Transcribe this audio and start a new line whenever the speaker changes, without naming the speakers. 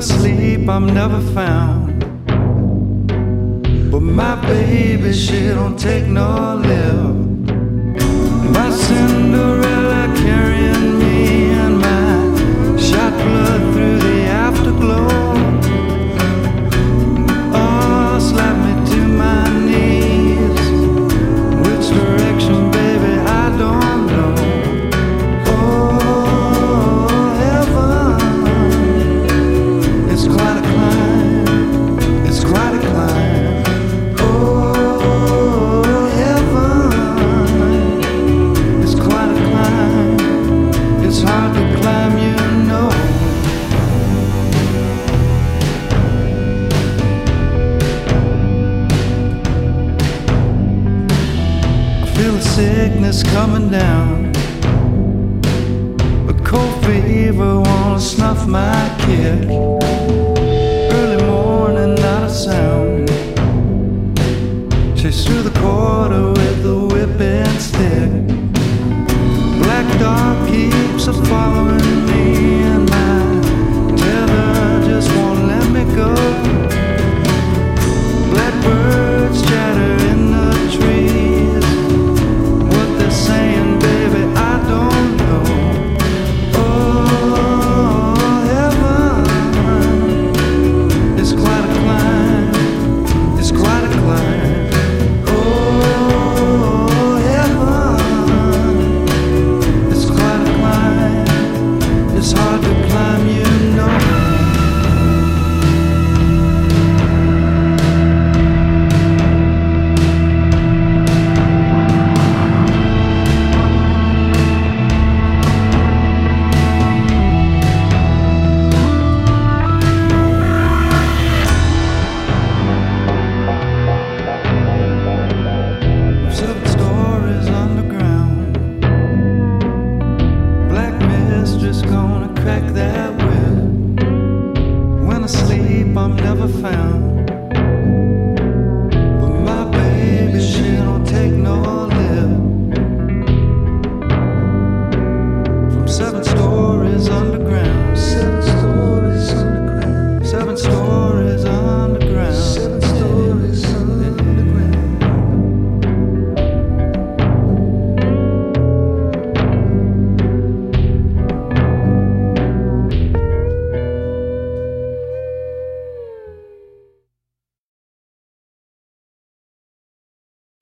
I sleep, I'm never found. But my baby, she don't take no love. My Cinderella carrying me in my shot blood through the afterglow. Oh, slap me to my knees. Which direction, baby, I don't know. Oh, heaven, it's quite a climb. It's quite a climb. Oh, heaven, it's quite a climb. It's hard to climb, you know. Feel the sickness coming down. A cold fever wanna snuff my kick. Early morning, not a sound. Chase through the quarter with the whipping stick. Black dog keeps a following me, and my tether just won't let me go. Blackbirds chatter in the trees. What they're saying, baby, I don't know. Oh, heaven, it's quite a climb. It's quite a climb. Oh, heaven, it's quite a climb. It's hard to climb, you know. Seven stories underground. Black mistress gonna crack that whip. When I sleep, I'm never found.